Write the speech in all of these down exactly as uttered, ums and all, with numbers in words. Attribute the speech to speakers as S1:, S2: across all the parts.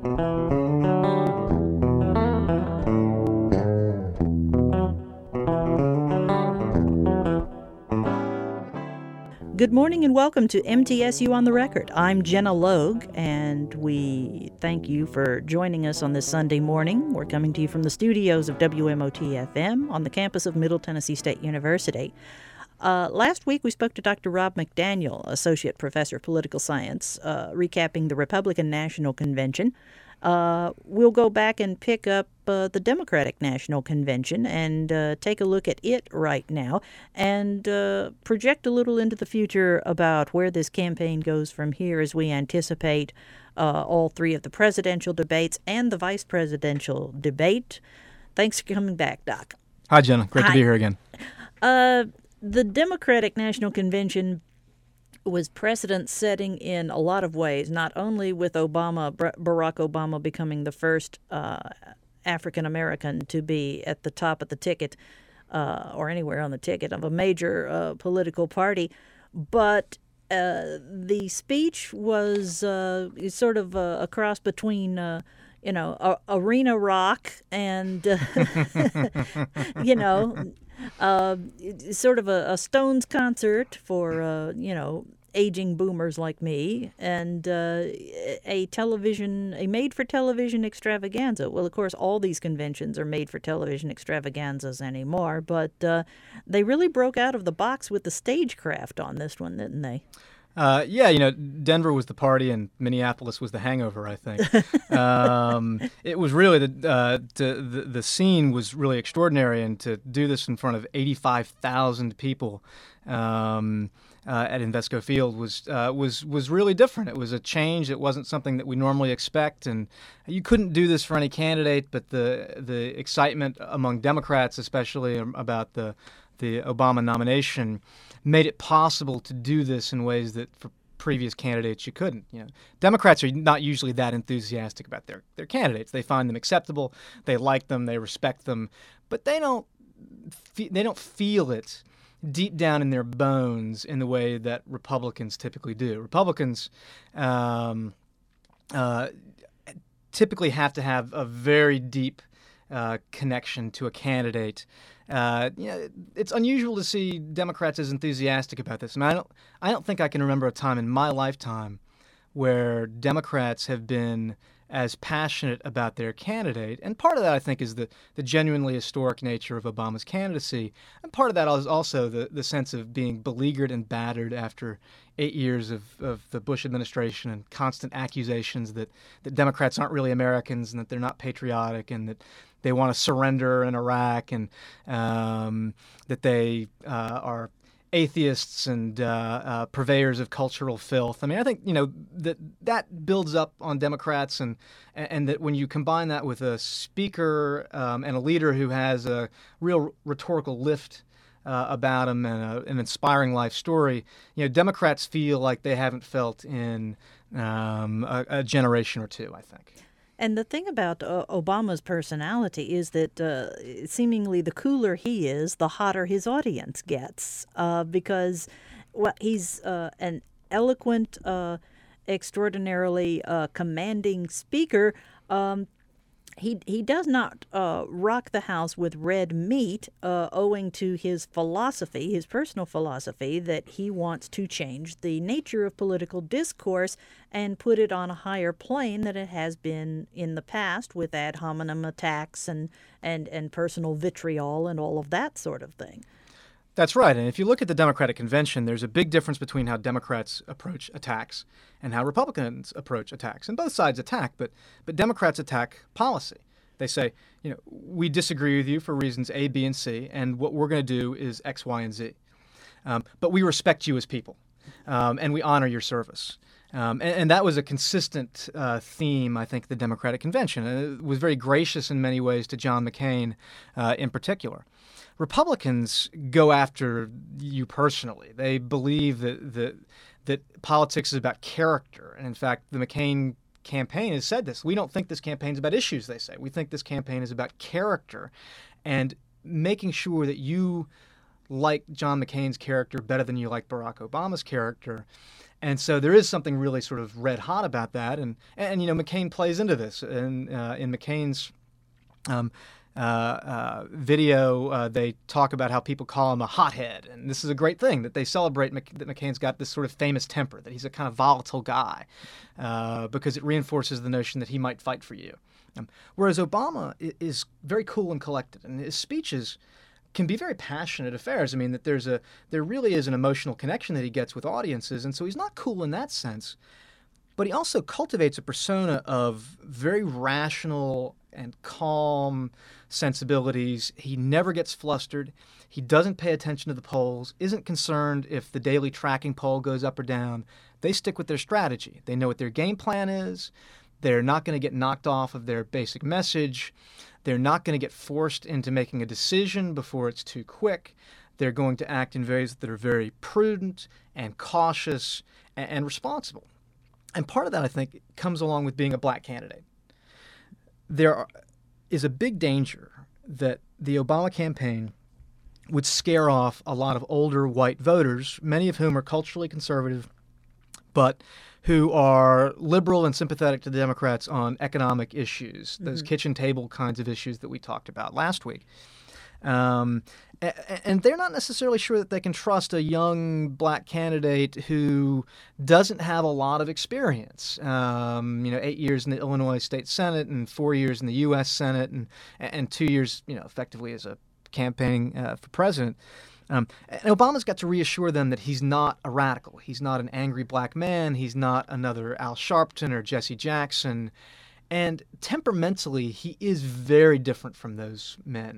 S1: Good morning and welcome to M T S U on the Record. I'm Jenna Logue, and we thank you for joining us on this Sunday morning. We're coming to you from the studios of W M O T F M on the campus of Middle Tennessee State University. Uh, last week we spoke to Doctor Rob McDaniel, Associate Professor of Political Science, uh, recapping the Republican National Convention. Uh, we'll go back and pick up uh, the Democratic National Convention and uh, take a look at it right now and uh, project a little into the future about where this campaign goes from here as we anticipate uh, all three of the presidential debates and the vice presidential debate. Thanks for coming back, Doc.
S2: Hi, Jenna. Great
S1: Hi.
S2: to be here again.
S1: Uh, the Democratic National Convention was precedent-setting in a lot of ways, not only with Obama, Barack Obama becoming the first uh, African-American to be at the top of the ticket uh, or anywhere on the ticket of a major uh, political party, but uh, the speech was uh, sort of a, a cross between uh, you know, a, arena rock and, uh, you know, uh, sort of a, a Stones concert for, uh, you know, aging boomers like me, and uh, a television, a made-for-television extravaganza. Well, of course, all these conventions are made-for-television extravaganzas anymore, but uh, they really broke out of the box with the stagecraft on this one, didn't they?
S2: Uh, yeah, you know, Denver was the party and Minneapolis was the hangover, I think. um, it was really, the, uh, to, the the scene was really extraordinary, and to do this in front of eighty-five thousand people um, uh, at Invesco Field was, uh, was, was really different. It was a change. It wasn't something that we normally expect, and you couldn't do this for any candidate, but the, the excitement among Democrats, especially about the, the Obama nomination, made it possible to do this in ways that for previous candidates you couldn't. You know, Democrats are not usually that enthusiastic about their, their candidates. They find them acceptable, they like them, they respect them, but they don't fe- they don't feel it deep down in their bones in the way that Republicans typically do. Republicans um, uh, typically have to have a very deep uh, connection to a candidate. Uh, you know, it's unusual to see Democrats as enthusiastic about this. I mean, I don't, I don't think I can remember a time in my lifetime where Democrats have been as passionate about their candidate. And part of that, I think, is the, the genuinely historic nature of Obama's candidacy. And part of that is also the, the sense of being beleaguered and battered after eight years of, of the Bush administration and constant accusations that, that Democrats aren't really Americans and that they're not patriotic and that they want to surrender in Iraq and um, that they uh, are atheists and uh, uh, purveyors of cultural filth. I mean, I think, you know, that that builds up on Democrats, and and that when you combine that with a speaker um, and a leader who has a real rhetorical lift uh, about him and a, an inspiring life story, you know, Democrats feel like they haven't felt in um, a, a generation or two, I think.
S1: And the thing about uh, Obama's personality is that uh, seemingly the cooler he is, the hotter his audience gets, uh, because well, he's uh, an eloquent, uh, extraordinarily uh, commanding speaker. Um, He he does not uh, rock the house with red meat, uh, owing to his philosophy, his personal philosophy, that he wants to change the nature of political discourse and put it on a higher plane than it has been in the past with ad hominem attacks and, and, and personal vitriol and all of that sort of thing.
S2: That's right. And if you look at the Democratic Convention, there's a big difference between how Democrats approach attacks and how Republicans approach attacks. And both sides attack, but but Democrats attack policy. They say, you know, we disagree with you for reasons A, B, and C, and what we're going to do is X, Y, and Z. Um, but we respect you as people, um, and we honor your service. Um, and, and that was a consistent uh, theme, I think, the Democratic Convention. And it was very gracious in many ways to John McCain uh, in particular. Republicans go after you personally. They believe that, that that politics is about character. And in fact, the McCain campaign has said this. We don't think this campaign is about issues, they say. We think this campaign is about character and making sure that you like John McCain's character better than you like Barack Obama's character. And so there is something really sort of red hot about that. And, and you know, McCain plays into this. And uh, in McCain's um, uh, uh, video, uh, they talk about how people call him a hothead. And this is a great thing, that they celebrate Mc- that McCain's got this sort of famous temper, that he's a kind of volatile guy, uh, because it reinforces the notion that he might fight for you. Um, whereas Obama is very cool and collected, and his speeches can be very passionate affairs. I mean, that there's a there really is an emotional connection that he gets with audiences, and so he's not cool in that sense. But he also cultivates a persona of very rational and calm sensibilities. He never gets flustered. He doesn't pay attention to the polls, isn't concerned if the daily tracking poll goes up or down. They stick with their strategy. They know what their game plan is. They're not going to get knocked off of their basic message. They're not going to get forced into making a decision before it's too quick. They're going to act in ways that are very prudent and cautious and, and responsible. And part of that, I think, comes along with being a black candidate. There are, is a big danger that the Obama campaign would scare off a lot of older white voters, many of whom are culturally conservative, but who are liberal and sympathetic to the Democrats on economic issues, those mm-hmm. kitchen table kinds of issues that we talked about last week. Um, and they're not necessarily sure that they can trust a young black candidate who doesn't have a lot of experience. Um, you know, eight years in the Illinois State Senate and four years in the U S Senate and and two years, you know, effectively as a campaigning uh, for president. Um, and Obama's got to reassure them that he's not a radical. He's not an angry black man. He's not another Al Sharpton or Jesse Jackson. And temperamentally, he is very different from those men.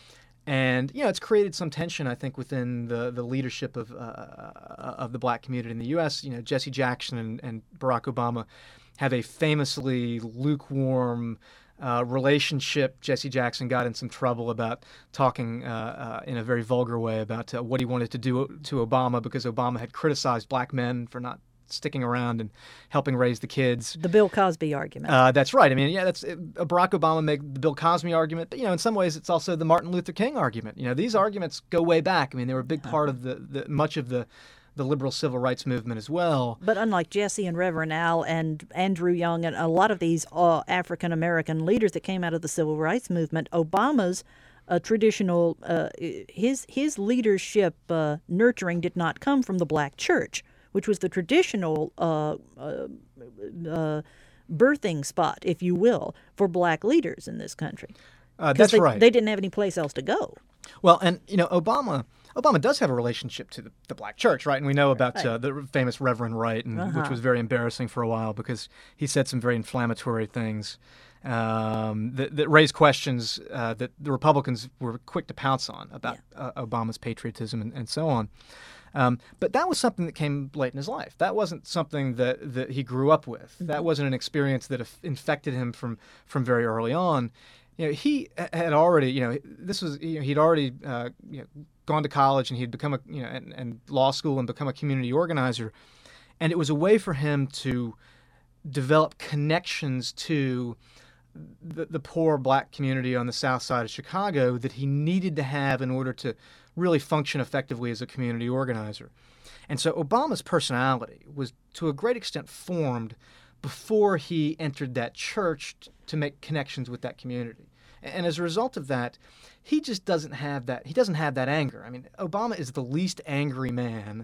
S2: And, you know, it's created some tension, I think, within the, the leadership of uh, of the black community in the U S. You know, Jesse Jackson and, and Barack Obama have a famously lukewarm uh, relationship. Jesse Jackson got in some trouble about talking uh, uh, in a very vulgar way about uh, what he wanted to do to Obama because Obama had criticized black men for not sticking around and helping raise the kids.
S1: The Bill Cosby argument.
S2: Uh, that's right. I mean, yeah, that's uh, Barack Obama made the Bill Cosby argument, but you know, in some ways, it's also the Martin Luther King argument. You know, these arguments go way back. I mean, they were a big part of the, the much of the the liberal civil rights movement as well.
S1: But unlike Jesse and Reverend Al and Andrew Young and a lot of these uh, African American leaders that came out of the civil rights movement, Obama's uh, traditional uh, his his leadership uh, nurturing did not come from the black church, which was the traditional uh, uh, uh, birthing spot, if you will, for black leaders in this country.
S2: Uh, that's
S1: they,
S2: right.
S1: They didn't have any place else to go.
S2: Well, and, you know, Obama Obama does have a relationship to the, the black church, right? And we know about right. uh, the famous Reverend Wright, and, uh-huh. which was very embarrassing for a while because he said some very inflammatory things um, that, that raised questions uh, that the Republicans were quick to pounce on about yeah. uh, Obama's patriotism and, and so on. Um, but that was something that came late in his life. That wasn't something that, that he grew up with. Mm-hmm. That wasn't an experience that infected him from, from very early on. You know, he had already, you know, this was, you know, he'd already uh, you know, gone to college and he'd become a, you know, and, and law school and become a community organizer. And it was a way for him to develop connections to the, the poor black community on the south side of Chicago that he needed to have in order to really function effectively as a community organizer. And so Obama's personality was to a great extent formed before he entered that church t- to make connections with that community. And as a result of that, he just doesn't have that. He doesn't have that anger. I mean, Obama is the least angry man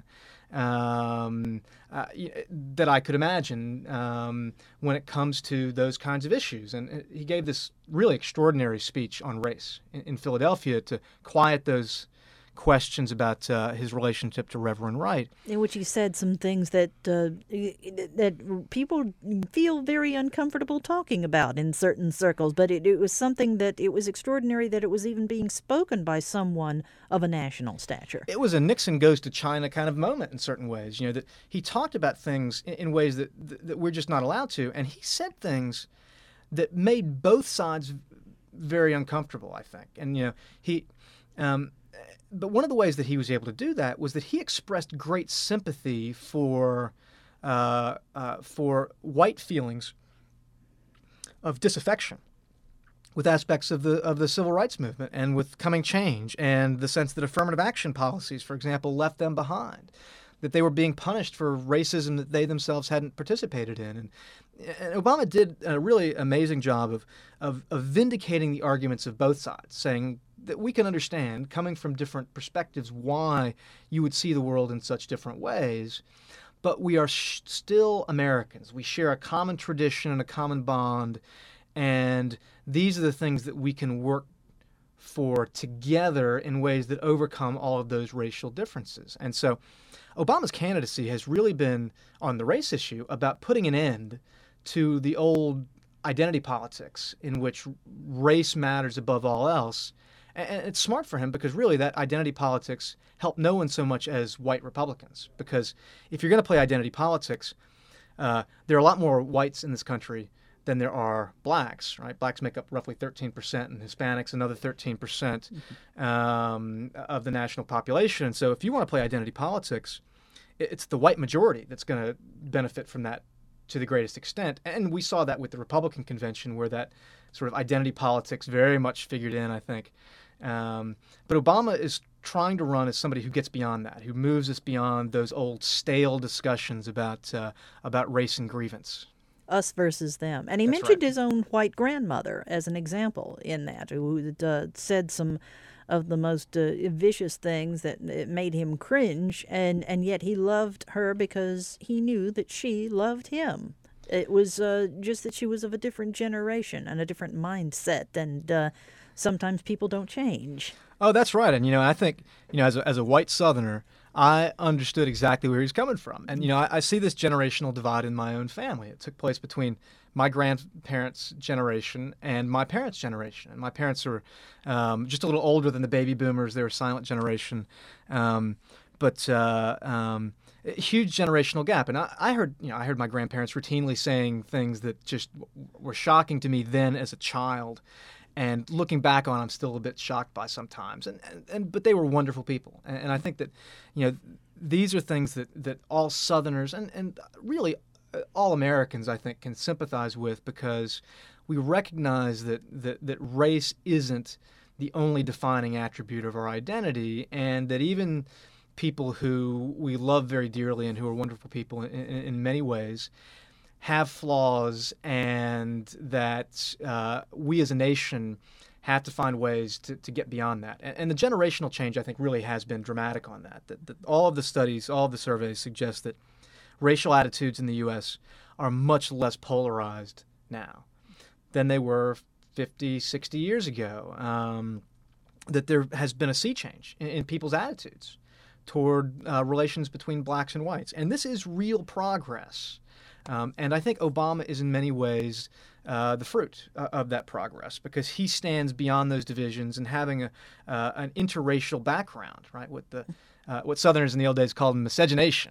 S2: um, uh, that I could imagine um, when it comes to those kinds of issues. And he gave this really extraordinary speech on race in, in Philadelphia to quiet those questions about uh, his relationship to Reverend Wright,
S1: in which he said some things that uh, that people feel very uncomfortable talking about in certain circles. But it, it was something that it was extraordinary that it was even being spoken by someone of a national stature.
S2: It was a Nixon goes to China kind of moment in certain ways. You know, that he talked about things in, in ways that that we're just not allowed to, and he said things that made both sides very uncomfortable, I think. And you know, he. Um, But one of the ways that he was able to do that was that he expressed great sympathy for uh, uh, for white feelings of disaffection with aspects of the of the civil rights movement and with coming change and the sense that affirmative action policies, for example, left them behind, that they were being punished for racism that they themselves hadn't participated in. And, and Obama did a really amazing job of, of, of vindicating the arguments of both sides, saying that we can understand, coming from different perspectives, why you would see the world in such different ways, but we are sh- still Americans. We share a common tradition and a common bond, and these are the things that we can work for together in ways that overcome all of those racial differences. And so Obama's candidacy has really been, on the race issue, about putting an end to the old identity politics in which race matters above all else. And it's smart for him because really that identity politics helped no one so much as white Republicans. Because if you're going to play identity politics, uh, there are a lot more whites in this country than there are blacks, right? Blacks make up roughly thirteen percent and Hispanics another thirteen percent um, of the national population. And so if you want to play identity politics, it's the white majority that's going to benefit from that to the greatest extent. And we saw that with the Republican convention where that sort of identity politics very much figured in, I think. Um, but Obama is trying to run as somebody who gets beyond that, who moves us beyond those old stale discussions about uh, about race and grievance.
S1: Us versus them. And he
S2: That's
S1: mentioned
S2: right.
S1: his own white grandmother as an example in that, who had, uh, said some of the most uh, vicious things that it made him cringe, and, and yet he loved her because he knew that she loved him. It was uh, just that she was of a different generation and a different mindset, and uh, sometimes people don't change.
S2: Oh, that's right. And, you know, I think, you know, as a, as a white Southerner, I understood exactly where he's coming from. And, you know, I, I see this generational divide in my own family. It took place between my grandparents' generation and my parents' generation. And my parents were um, just a little older than the baby boomers. They were a silent generation. Um, but uh, um, a huge generational gap. And I, I heard, you know, I heard my grandparents routinely saying things that just were shocking to me then as a child. And looking back on, I'm still a bit shocked by sometimes. And, and, and but they were wonderful people. And, and I think that, you know, these are things that, that all Southerners and, and really all Americans, I think, can sympathize with because we recognize that, that, that race isn't the only defining attribute of our identity, and that even people who we love very dearly and who are wonderful people in, in, in many ways have flaws, and that uh, we as a nation have to find ways to, to get beyond that. And, and the generational change, I think, really has been dramatic on that. That, that. All of the studies, all of the surveys suggest that racial attitudes in the U S are much less polarized now than they were fifty, sixty years ago. Um, that there has been a sea change in, in people's attitudes toward uh, relations between blacks and whites. And this is real progress. Um, and I think Obama is in many ways uh, the fruit uh, of that progress because he stands beyond those divisions and having a, uh, an interracial background, right? What the uh, what Southerners in the old days called miscegenation,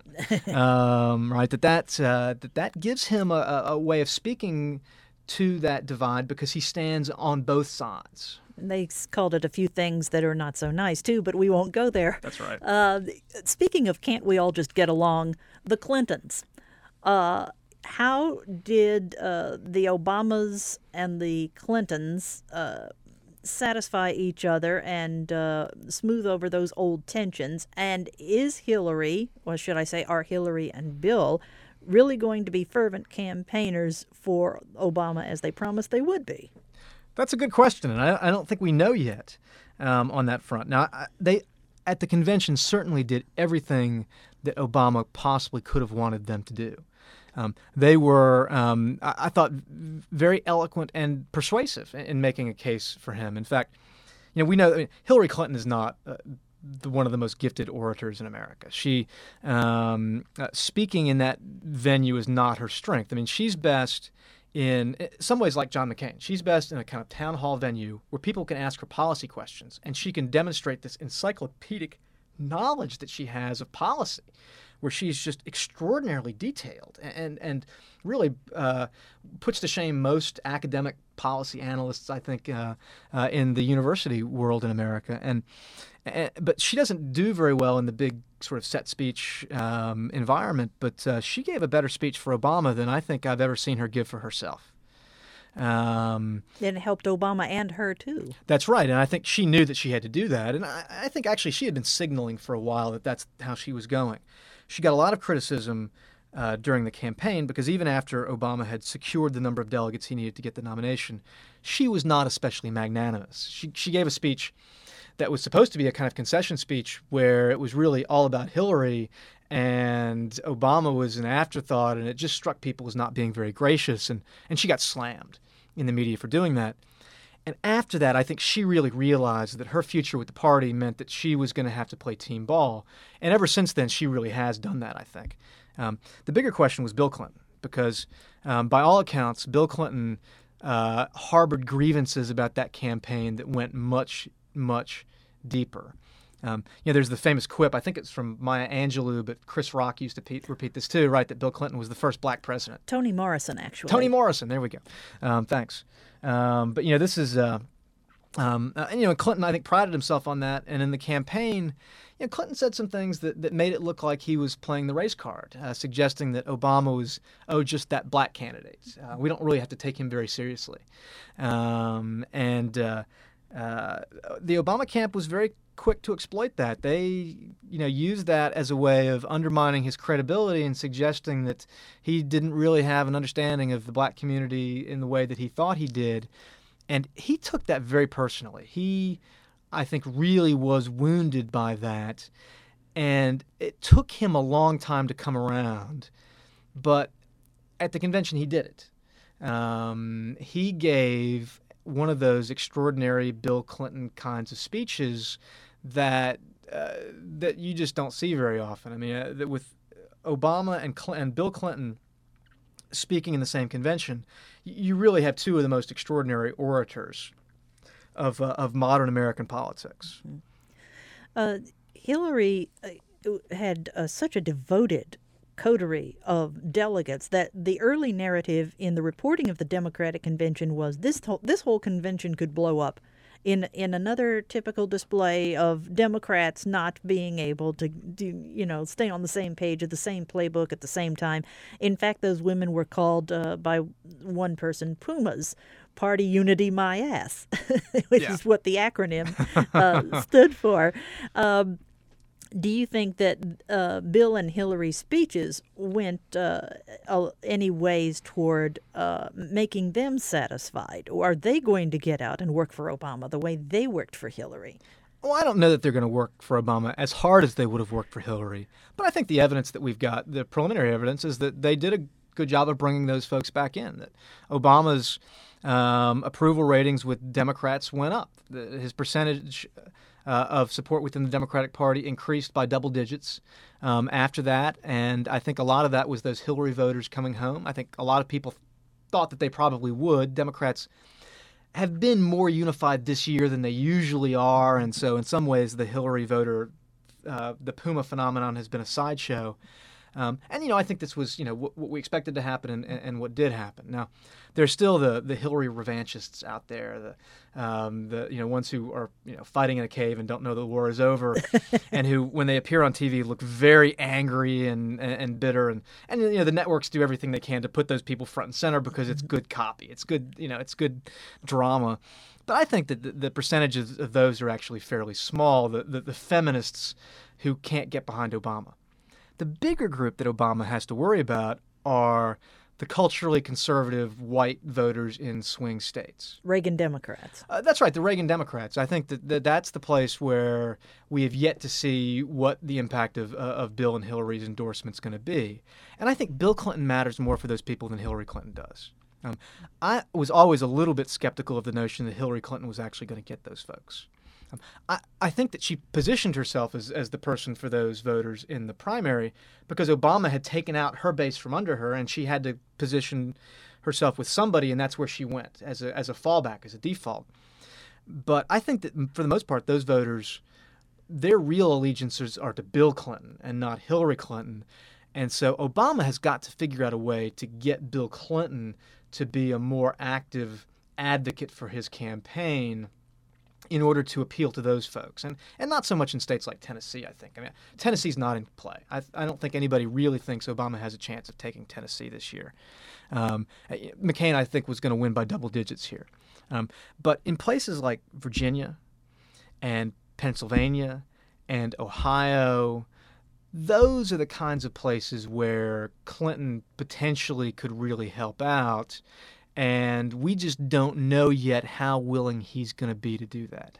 S2: um, right? That that, uh, that that gives him a, a way of speaking to that divide because he stands on both sides.
S1: They called it a few things that are not so nice, too, but we won't go there.
S2: That's right.
S1: Uh, speaking of can't we all just get along, the Clintons. Uh, how did uh, the Obamas and the Clintons uh, satisfy each other and uh, smooth over those old tensions? And is Hillary, or should I say are Hillary and Bill, really going to be fervent campaigners for Obama as they promised they would be?
S2: That's a good question, and I, I don't think we know yet um, on that front. Now, I, they at the convention certainly did everything that Obama possibly could have wanted them to do. Um, they were, um, I, I thought, very eloquent and persuasive in, in making a case for him. In fact, you know, we know I mean, Hillary Clinton is not uh, the, one of the most gifted orators in America. She, um, uh, speaking in that venue is not her strength. I mean, she's best in some ways like John McCain. She's best in a kind of town hall venue where people can ask her policy questions, and she can demonstrate this encyclopedic knowledge that she has of policy, where she's just extraordinarily detailed and and really uh, puts to shame most academic policy analysts, I think, uh, uh, in the university world in America. And, and but she doesn't do very well in the big sort of set speech um, environment. But uh, she gave a better speech for Obama than I think I've ever seen her give for herself. Um,
S1: It helped Obama and her, too.
S2: That's right, and I think she knew that she had to do that, and I, I think actually she had been signaling for a while that that's how she was going. She got a lot of criticism uh, during the campaign because even after Obama had secured the number of delegates he needed to get the nomination, she was not especially magnanimous. She she gave a speech that was supposed to be a kind of concession speech where it was really all about Hillary and Obama was an afterthought, and it just struck people as not being very gracious, and, and she got slammed in the media for doing that. And after that, I think she really realized that her future with the party meant that she was going to have to play team ball. And ever since then, she really has done that, I think. Um, the bigger question was Bill Clinton, because um, by all accounts, Bill Clinton uh, harbored grievances about that campaign that went much, much deeper. Um, you know, there's the famous quip, I think it's from Maya Angelou, but Chris Rock used to pe- repeat this too, right, that Bill Clinton was the first black president.
S1: Toni Morrison, actually.
S2: Toni Morrison, there we go. Um, thanks. Um, but, you know, this is, uh, um, uh, and, you know, Clinton, I think, prided himself on that. And in the campaign, you know, Clinton said some things that, that made it look like he was playing the race card, uh, suggesting that Obama was, oh, just that black candidate. Uh, we don't really have to take him very seriously. Um, and uh, uh, the Obama camp was very quick to exploit that. They, you know, used that as a way of undermining his credibility and suggesting that he didn't really have an understanding of the black community in the way that he thought he did. And he took that very personally. He, I think, really was wounded by that. And it took him a long time to come around. But at the convention, he did it. Um, he gave one of those extraordinary Bill Clinton kinds of speeches that uh, that you just don't see very often. I mean, uh, that with Obama and, Cl- and Bill Clinton speaking in the same convention, you really have two of the most extraordinary orators of uh, of modern American politics.
S1: Uh, Hillary uh, had uh, such a devoted coterie of delegates that the early narrative in the reporting of the Democratic convention was this whole, this whole convention could blow up in in another typical display of Democrats not being able to do, you know, stay on the same page of the same playbook at the same time. In fact, those women were called uh, by one person Pumas. Party Unity My Ass, which
S2: Yeah.
S1: is what the acronym uh, stood for. Um, Do you think that uh, Bill and Hillary's speeches went uh, uh, any ways toward uh, making them satisfied? Or are they going to get out and work for Obama the way they worked for Hillary?
S2: Well, I don't know that they're going to work for Obama as hard as they would have worked for Hillary. But I think the evidence that we've got, the preliminary evidence, is that they did a good job of bringing those folks back in. That Obama's um, approval ratings with Democrats went up. The, his percentage uh, of support within the Democratic Party increased by double digits um, after that. And I think a lot of that was those Hillary voters coming home. I think a lot of people thought that they probably would. Democrats have been more unified this year than they usually are, and so in some ways the Hillary voter, uh, the Puma phenomenon has been a sideshow. Um, and, you know, I think this was, you know, what, what we expected to happen and, and what did happen. Now, there's still the, the Hillary revanchists out there, the, um, the you know, ones who are, you know, fighting in a cave and don't know the war is over, and who, when they appear on T V, look very angry and, and, and bitter. And, and, you know, the networks do everything they can to put those people front and center because it's good copy. It's good, you know, it's good drama. But I think that the, the percentages of those are actually fairly small, the, the, the feminists who can't get behind Obama. The bigger group that Obama has to worry about are the culturally conservative white voters in swing states.
S1: Reagan Democrats.
S2: Uh, that's right, the Reagan Democrats. I think that, that that's the place where we have yet to see what the impact of, uh, of Bill and Hillary's endorsement is going to be. And I think Bill Clinton matters more for those people than Hillary Clinton does. Um, I was always a little bit skeptical of the notion that Hillary Clinton was actually going to get those folks. Um, I, I think that she positioned herself as, as the person for those voters in the primary because Obama had taken out her base from under her, and she had to position herself with somebody, and that's where she went as a, as a fallback, as a default. But I think that for the most part, those voters, their real allegiances are to Bill Clinton and not Hillary Clinton. And so Obama has got to figure out a way to get Bill Clinton to be a more active advocate for his campaign in order to appeal to those folks, and and not so much in states like Tennessee. I think. I mean, Tennessee's not in play. I I don't think anybody really thinks Obama has a chance of taking Tennessee this year. Um, McCain, I think, was going to win by double digits here, um, but in places like Virginia and Pennsylvania and Ohio, those are the kinds of places where Clinton potentially could really help out. And we just don't know yet how willing he's going to be to do that.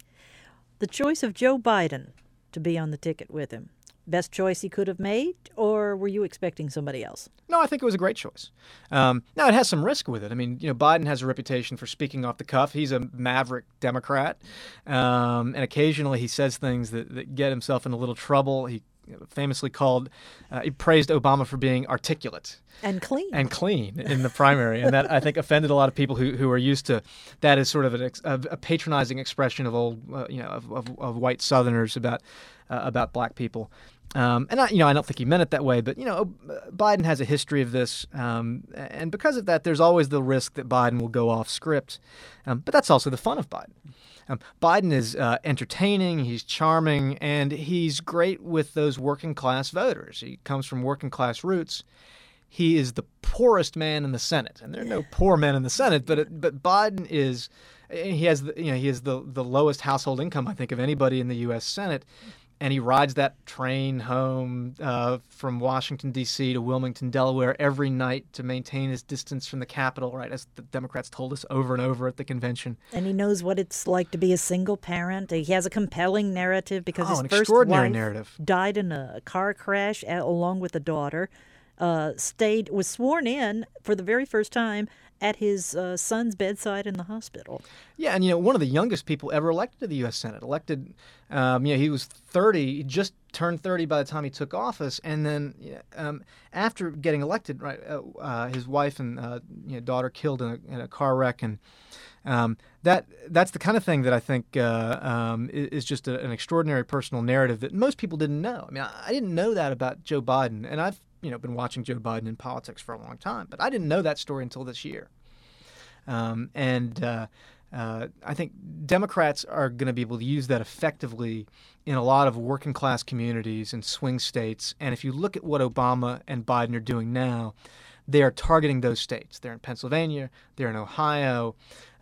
S1: The choice of Joe Biden to be on the ticket with him, best choice he could have made, or were you expecting somebody else?
S2: No, I think it was a great choice. Um, now, it has some risk with it. I mean, you know, Biden has a reputation for speaking off the cuff. He's a maverick Democrat, um, and occasionally he says things that, that get himself in a little trouble. He famously called, uh, he praised Obama for being articulate.
S1: And clean.
S2: And clean in the primary. And that, I think, offended a lot of people who, who are used to that as sort of an, a, a patronizing expression of old, uh, you know, of, of, of white Southerners about uh, about black people. Um, and, I, you know, I don't think he meant it that way. But, you know, Biden has a history of this. Um, and because of that, there's always the risk that Biden will go off script. Um, but that's also the fun of Biden. Um, Biden is uh, entertaining, he's charming, and he's great with those working class voters. He comes from working class roots. He is the poorest man in the Senate, and there are no poor men in the Senate. But it, but Biden is he has the, you know he has the the lowest household income, I think, of anybody in the U S Senate. And he rides that train home uh, from Washington, D C to Wilmington, Delaware every night to maintain his distance from the Capitol, right, as the Democrats told us over and over at the convention.
S1: And he knows what it's like to be a single parent. He has a compelling narrative because
S2: oh,
S1: his
S2: an
S1: first
S2: extraordinary
S1: wife
S2: narrative.
S1: died in a car crash a- along with a daughter, uh, stayed was sworn in for the very first time at his uh, son's bedside in the hospital.
S2: Yeah, and you know, one of the youngest people ever elected to the U S Senate. Elected, um, you know, he was thirty, he just turned thirty by the time he took office, and then um, after getting elected, right, uh, uh, his wife and uh, you know, daughter killed in a, in a car wreck, and um, that that's the kind of thing that I think uh, um, is just a, an extraordinary personal narrative that most people didn't know. I mean, I, I didn't know that about Joe Biden, and I've you know been watching Joe Biden in politics for a long time, but I didn't know that story until this year. Um, and uh, uh, I think Democrats are going to be able to use that effectively in a lot of working class communities and swing states. And if you look at what Obama and Biden are doing now, they are targeting those states. They're in Pennsylvania. They're in Ohio.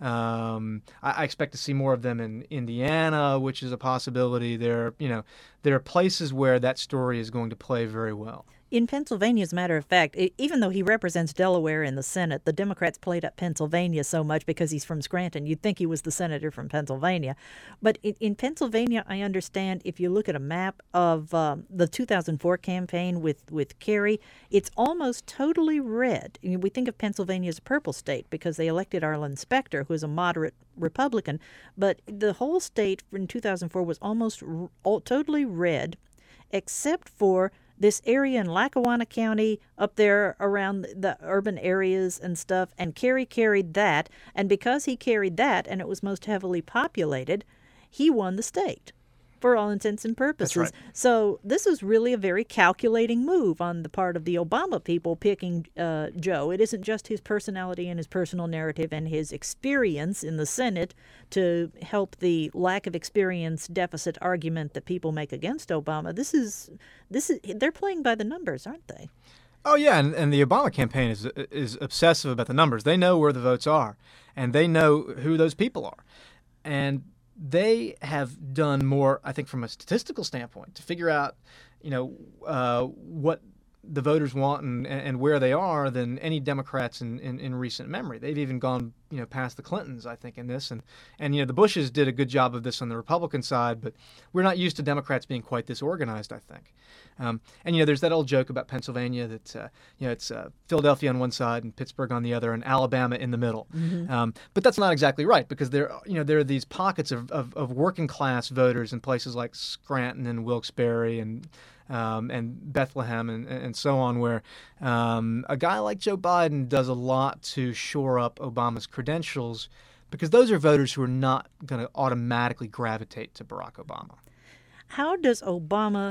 S2: Um, I, I expect to see more of them in Indiana, which is a possibility. There, you know, there are places where that story is going to play very well.
S1: In Pennsylvania, as a matter of fact, even though he represents Delaware in the Senate, the Democrats played up Pennsylvania so much because he's from Scranton. You'd think he was the senator from Pennsylvania. But in, in Pennsylvania, I understand if you look at a map of um, the two thousand four campaign with, with Kerry, it's almost totally red. I mean, we think of Pennsylvania as a purple state because they elected Arlen Specter, who is a moderate Republican. But the whole state in two thousand four was almost r- all, totally red, except for this area in Lackawanna County up there around the urban areas and stuff, and Kerry carried that, and because he carried that and it was most heavily populated, he won the state for all intents and purposes.
S2: That's right.
S1: So this is really a very calculating move on the part of the Obama people picking uh, Joe. It isn't just his personality and his personal narrative and his experience in the Senate to help the lack of experience deficit argument that people make against Obama. This is this is they're playing by the numbers, aren't they?
S2: Oh yeah, and, and the Obama campaign is is obsessive about the numbers. They know where the votes are, and they know who those people are, and they have done more, I think, from a statistical standpoint to figure out, you know, uh, what the voters want and, and where they are than any Democrats in, in, in recent memory. They've even gone, you know, past the Clintons, I think, in this. And, and, you know, the Bushes did a good job of this on the Republican side, but we're not used to Democrats being quite this organized, I think. Um, and, you know, there's that old joke about Pennsylvania that, uh, you know, it's uh, Philadelphia on one side and Pittsburgh on the other and Alabama in the middle. Mm-hmm. Um, but that's not exactly right because there, you know, there are these pockets of, of, of working class voters in places like Scranton and Wilkes-Barre and Um, and Bethlehem and, and so on, where um, a guy like Joe Biden does a lot to shore up Obama's credentials because those are voters who are not going to automatically gravitate to Barack Obama.
S1: How does Obama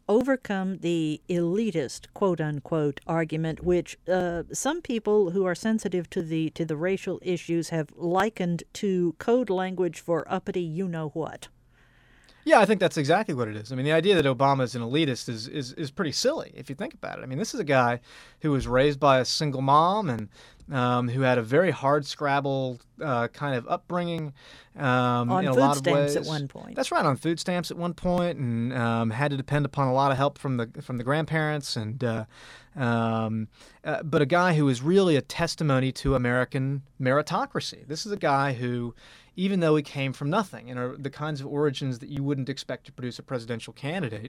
S1: overcome the elitist, quote unquote, argument, which uh, some people who are sensitive to the to the racial issues have likened to code language for uppity you know what?
S2: Yeah, I think that's exactly what it is. I mean, the idea that Obama is an elitist is, is, is pretty silly if you think about it. I mean, this is a guy who was raised by a single mom and um, who had a very hard scrabble uh, kind of upbringing um,
S1: on
S2: in a
S1: food
S2: lot of
S1: stamps
S2: ways.
S1: at one point.
S2: That's right, on food stamps at one point, and um, had to depend upon a lot of help from the from the grandparents. And uh, um, uh, but a guy who is really a testimony to American meritocracy. This is a guy who, even though he came from nothing and are the kinds of origins that you wouldn't expect to produce a presidential candidate,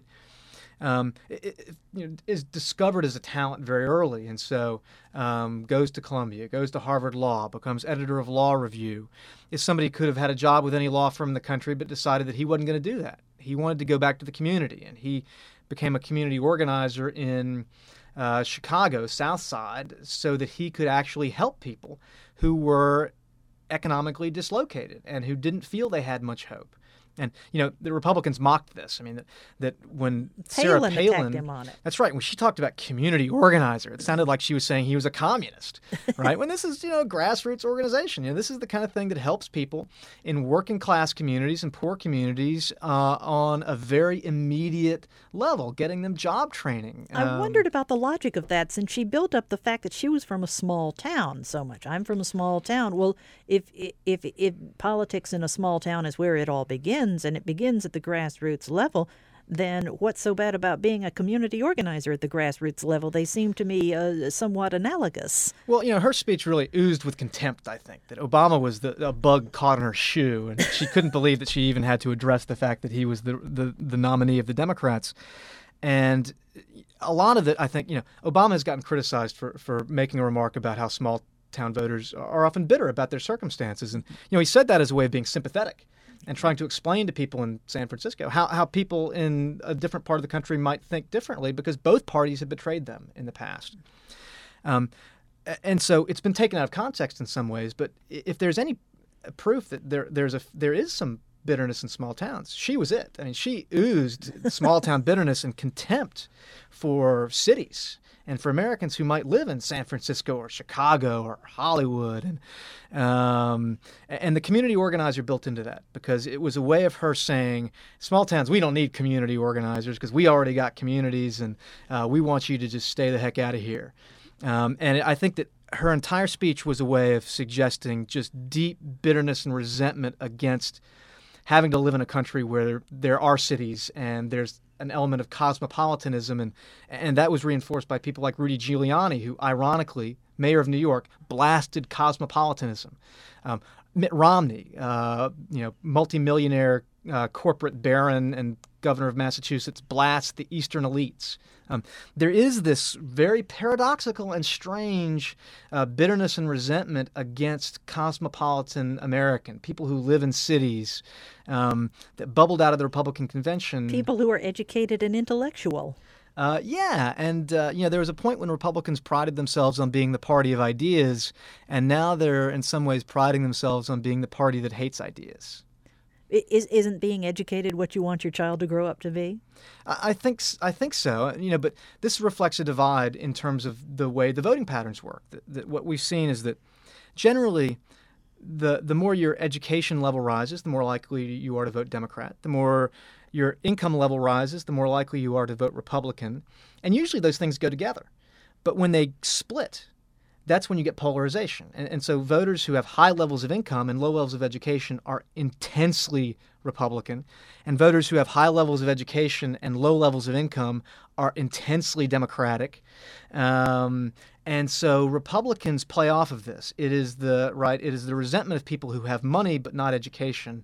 S2: um, it, it, you know, is discovered as a talent very early, and so um, goes to Columbia, goes to Harvard Law, becomes editor of Law Review. Is somebody who could have had a job with any law firm in the country, but decided that he wasn't going to do that. He wanted to go back to the community, and he became a community organizer in uh, Chicago, South Side, so that he could actually help people who were economically dislocated and who didn't feel they had much hope. And, you know, the Republicans mocked this. I mean, that, that when Sarah
S1: Palin
S2: Palin,
S1: attacked him on it.
S2: That's right. When she talked about community organizer, it sounded like she was saying he was a communist, right? When this is, you know, a grassroots organization. You know, this is the kind of thing that helps people in working class communities and poor communities uh, on a very immediate level, getting them job training.
S1: I
S2: Um,
S1: wondered about the logic of that, since she built up the fact that she was from a small town so much. I'm from a small town. Well, if if if politics in a small town is where it all begins, and it begins at the grassroots level, then what's so bad about being a community organizer at the grassroots level? They seem to me uh, somewhat analogous.
S2: Well, you know, her speech really oozed with contempt, I think, that Obama was the, a bug caught in her shoe, and she couldn't believe that she even had to address the fact that he was the, the, the nominee of the Democrats. And a lot of it, I think, you know, Obama has gotten criticized for, for making a remark about how small town voters are often bitter about their circumstances. And, you know, he said that as a way of being sympathetic and trying to explain to people in San Francisco how, how people in a different part of the country might think differently, because both parties have betrayed them in the past. Um, and so it's been taken out of context in some ways, but if there's any proof that there there's a there is some bitterness in small towns, she was it. I mean, she oozed small town bitterness and contempt for cities and for Americans who might live in San Francisco or Chicago or Hollywood. And um, and the community organizer built into that, because it was a way of her saying, small towns, we don't need community organizers because we already got communities, and uh, we want you to just stay the heck out of here. Um, and I think that her entire speech was a way of suggesting just deep bitterness and resentment against having to live in a country where there are cities and there's an element of cosmopolitanism, and and that was reinforced by people like Rudy Giuliani, who, ironically, mayor of New York, blasted cosmopolitanism. Um, Mitt Romney, uh, you know, multimillionaire uh, corporate baron and governor of Massachusetts, blasts the Eastern elites. Um, there is this very paradoxical and strange uh, bitterness and resentment against cosmopolitan American, people who live in cities, um, that bubbled out of the Republican convention.
S1: People who are educated and intellectual.
S2: Uh, yeah, and uh, you know, there was a point when Republicans prided themselves on being the party of ideas, and now they're in some ways priding themselves on being the party that hates ideas.
S1: Is, isn't being educated what you want your child to grow up to be?
S2: I think I think so. You know, but this reflects a divide in terms of the way the voting patterns work. That, that what we've seen is that generally, the the more your education level rises, the more likely you are to vote Democrat. The more your income level rises, the more likely you are to vote Republican. And usually those things go together. But when they split, that's when you get polarization. And, and so voters who have high levels of income and low levels of education are intensely Republican. And voters who have high levels of education and low levels of income are intensely Democratic. Um, and so Republicans play off of this. It is the right. It is the resentment of people who have money but not education,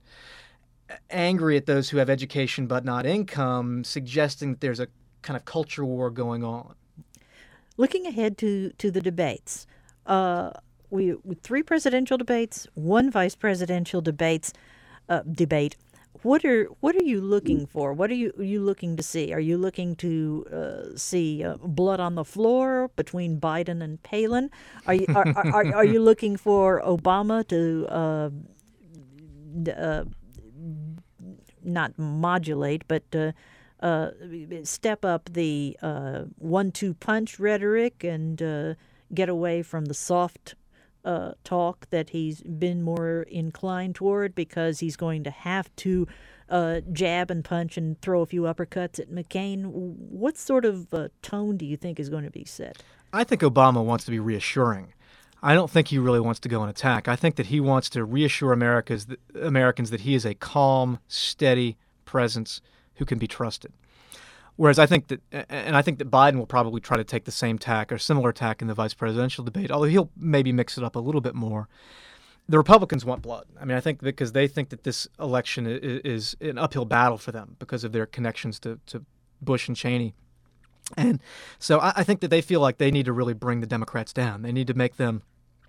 S2: angry at those who have education but not income, suggesting that there's a kind of culture war going on.
S1: Looking ahead to, to the debates, uh, we with three presidential debates, one vice presidential debates uh, debate. What are what are you looking for? What are you are you looking to see? Are you looking to uh, see uh, blood on the floor between Biden and Palin? Are you are, are, are, are you looking for Obama to uh, uh, not modulate, but uh, uh, step up the uh, one-two punch rhetoric and uh, get away from the soft uh, talk that he's been more inclined toward, because he's going to have to uh, jab and punch and throw a few uppercuts at McCain? What sort of uh, tone do you think is going to be set?
S2: I think Obama wants to be reassuring. I don't think he really wants to go and attack. I think that he wants to reassure America's, Americans that he is a calm, steady presence who can be trusted. Whereas I think that, and I think that Biden will probably try to take the same tack or similar tack in the vice presidential debate, although he'll maybe mix it up a little bit more. The Republicans want blood. I mean, I think because they think that this election is, is an uphill battle for them because of their connections to, to Bush and Cheney. And so I, I think that they feel like they need to really bring the Democrats down. They need to make them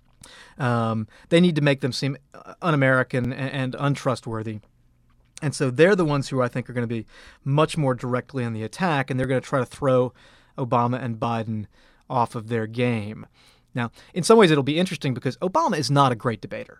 S2: Um, they need to make them seem un-American and, and untrustworthy. And so they're the ones who I think are going to be much more directly on the attack, and they're going to try to throw Obama and Biden off of their game. Now, in some ways, it'll be interesting because Obama is not a great debater.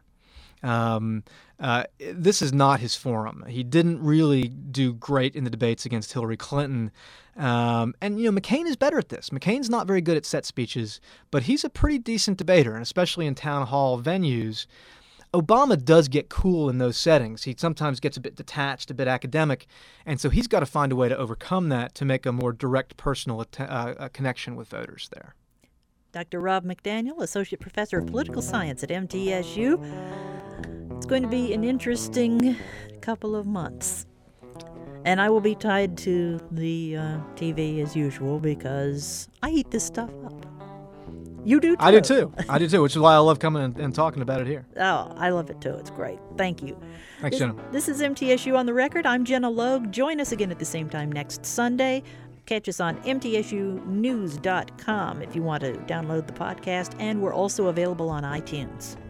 S2: Um, uh, this is not his forum. He didn't really do great in the debates against Hillary Clinton. Um, and, you know, McCain is better at this. McCain's not very good at set speeches, but he's a pretty decent debater, and especially in town hall venues. Obama does get cool in those settings. He sometimes gets a bit detached, a bit academic, and so he's got to find a way to overcome that to make a more direct personal att- uh, connection with voters there.
S1: Doctor Rob McDaniel, Associate Professor of Political Science at M T S U. It's going to be an interesting couple of months. And I will be tied to the uh, T V as usual because I eat this stuff up. You do too.
S2: I do too. I do too, which is why I love coming and, and talking about it here.
S1: Oh, I love it too. It's great. Thank you.
S2: Thanks,
S1: this,
S2: Jenna.
S1: This is M T S U On the Record. I'm Jenna Logue. Join us again at the same time next Sunday. Catch us on M T S U news dot com if you want to download the podcast, and we're also available on iTunes.